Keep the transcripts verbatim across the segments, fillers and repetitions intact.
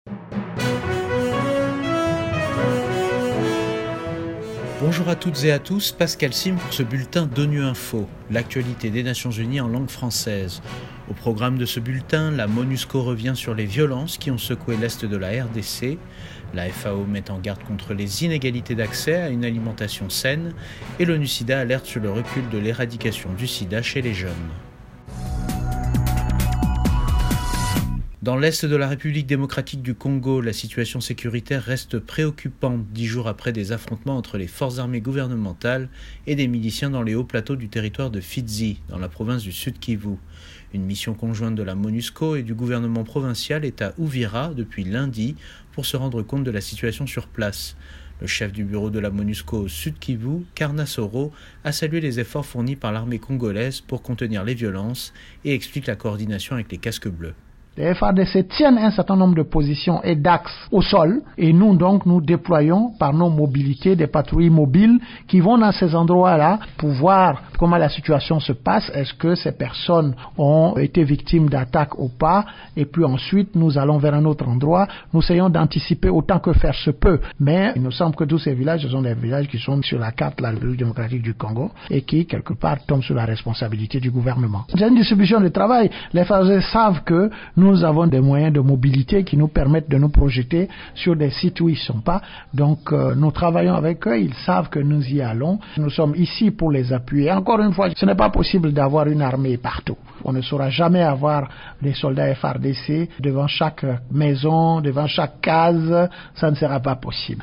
Bonjour à toutes et à tous, Pascal Sim pour ce bulletin d'ONU Info, l'actualité des Nations Unies en langue française. Au programme de ce bulletin, la MONUSCO revient sur les violences qui ont secoué l'Est de la R D C. La F A O met en garde contre les inégalités d'accès à une alimentation saine et l'ONU-SIDA alerte sur le recul de l'éradication du sida chez les jeunes. Dans l'Est de la République démocratique du Congo, la situation sécuritaire reste préoccupante dix jours après des affrontements entre les forces armées gouvernementales et des miliciens dans les hauts plateaux du territoire de Fizi, dans la province du Sud Kivu. Une mission conjointe de la MONUSCO et du gouvernement provincial est à Uvira depuis lundi pour se rendre compte de la situation sur place. Le chef du bureau de la MONUSCO au Sud Kivu, Karna Soro, a salué les efforts fournis par l'armée congolaise pour contenir les violences et explique la coordination avec les casques bleus. Les F A R D C tiennent un certain nombre de positions et d'axes au sol et nous donc nous déployons par nos mobilités des patrouilles mobiles qui vont dans ces endroits-là pour voir comment la situation se passe, est-ce que ces personnes ont été victimes d'attaques ou pas, et puis ensuite nous allons vers un autre endroit, nous essayons d'anticiper autant que faire se peut, mais il nous semble que tous ces villages ce sont des villages qui sont sur la carte de la République démocratique du Congo et qui quelque part tombent sous la responsabilité du gouvernement. C'est une distribution de travail, les F A R D C savent que nous Nous avons des moyens de mobilité qui nous permettent de nous projeter sur des sites où ils ne sont pas. Donc euh, nous travaillons avec eux, ils savent que nous y allons. Nous sommes ici pour les appuyer. Encore une fois, ce n'est pas possible d'avoir une armée partout. On ne saura jamais avoir des soldats F A R D C devant chaque maison, devant chaque case. Ça ne sera pas possible.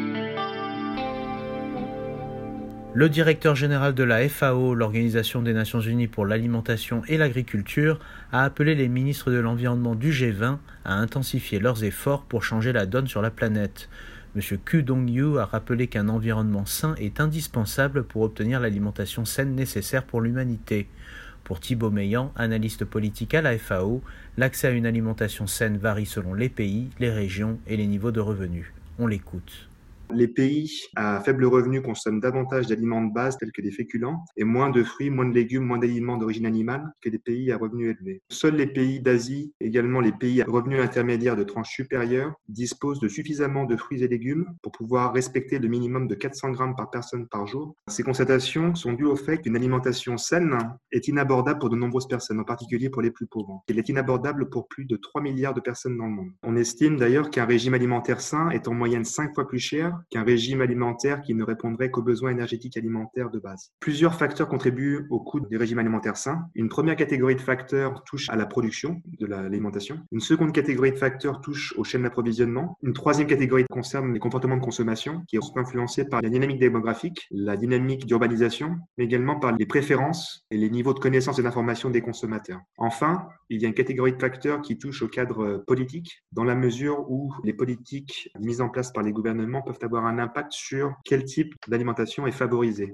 Le directeur général de la F A O, l'Organisation des Nations Unies pour l'alimentation et l'agriculture, a appelé les ministres de l'environnement du G vingt à intensifier leurs efforts pour changer la donne sur la planète. M. Ku Dong-yu a rappelé qu'un environnement sain est indispensable pour obtenir l'alimentation saine nécessaire pour l'humanité. Pour Thibaut Meillan, analyste politique à la F A O, l'accès à une alimentation saine varie selon les pays, les régions et les niveaux de revenus. On l'écoute. Les pays à faible revenu consomment davantage d'aliments de base tels que des féculents et moins de fruits, moins de légumes, moins d'aliments d'origine animale que les pays à revenus élevés. Seuls les pays d'Asie, également les pays à revenus intermédiaires de tranche supérieure, disposent de suffisamment de fruits et légumes pour pouvoir respecter le minimum de quatre cents grammes par personne par jour. Ces constatations sont dues au fait qu'une alimentation saine est inabordable pour de nombreuses personnes, en particulier pour les plus pauvres. Elle est inabordable pour plus de trois milliards de personnes dans le monde. On estime d'ailleurs qu'un régime alimentaire sain est en moyenne cinq fois plus cher qu'un régime alimentaire qui ne répondrait qu'aux besoins énergétiques alimentaires de base. Plusieurs facteurs contribuent au coût des régimes alimentaires sains. Une première catégorie de facteurs touche à la production de l'alimentation. Une seconde catégorie de facteurs touche aux chaînes d'approvisionnement. Une troisième catégorie concerne les comportements de consommation qui sont influencés par la dynamique démographique, la dynamique d'urbanisation, mais également par les préférences et les niveaux de connaissance et d'information des consommateurs. Enfin, il y a une catégorie de facteurs qui touche au cadre politique, dans la mesure où les politiques mises en place par les gouvernements peuvent avoir avoir un impact sur quel type d'alimentation est favorisé.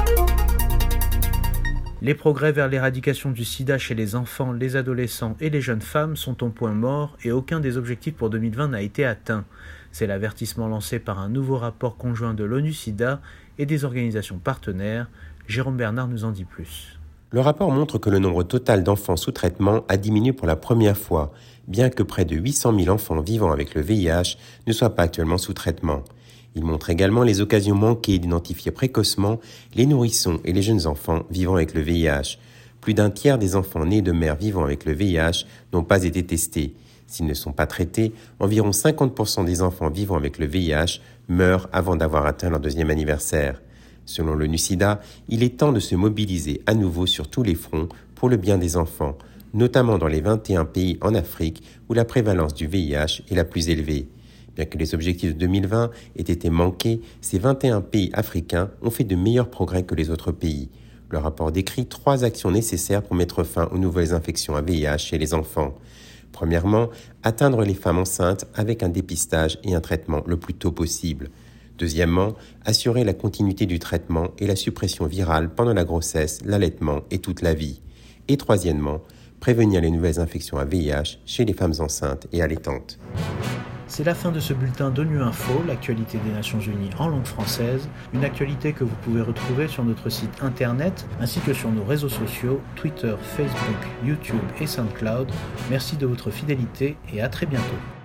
Les progrès vers l'éradication du sida chez les enfants, les adolescents et les jeunes femmes sont au point mort et aucun des objectifs pour deux mille vingt n'a été atteint. C'est l'avertissement lancé par un nouveau rapport conjoint de l'ONU-SIDA et des organisations partenaires. Jérôme Bernard nous en dit plus. Le rapport montre que le nombre total d'enfants sous traitement a diminué pour la première fois, bien que près de huit cent mille enfants vivant avec le V I H ne soient pas actuellement sous traitement. Il montre également les occasions manquées d'identifier précocement les nourrissons et les jeunes enfants vivant avec le V I H. Plus d'un tiers des enfants nés de mères vivant avec le V I H n'ont pas été testés. S'ils ne sont pas traités, environ cinquante pour cent des enfants vivant avec le V I H meurent avant d'avoir atteint leur deuxième anniversaire. Selon l'ONU-SIDA, il est temps de se mobiliser à nouveau sur tous les fronts pour le bien des enfants, notamment dans les vingt et un pays en Afrique où la prévalence du V I H est la plus élevée. Bien que les objectifs de deux mille vingt aient été manqués, ces vingt et un pays africains ont fait de meilleurs progrès que les autres pays. Le rapport décrit trois actions nécessaires pour mettre fin aux nouvelles infections à V I H chez les enfants. Premièrement, atteindre les femmes enceintes avec un dépistage et un traitement le plus tôt possible. Deuxièmement, assurer la continuité du traitement et la suppression virale pendant la grossesse, l'allaitement et toute la vie. Et troisièmement, prévenir les nouvelles infections à V I H chez les femmes enceintes et allaitantes. C'est la fin de ce bulletin d'ONU Info, l'actualité des Nations Unies en langue française, une actualité que vous pouvez retrouver sur notre site internet ainsi que sur nos réseaux sociaux, Twitter, Facebook, YouTube et SoundCloud. Merci de votre fidélité et à très bientôt.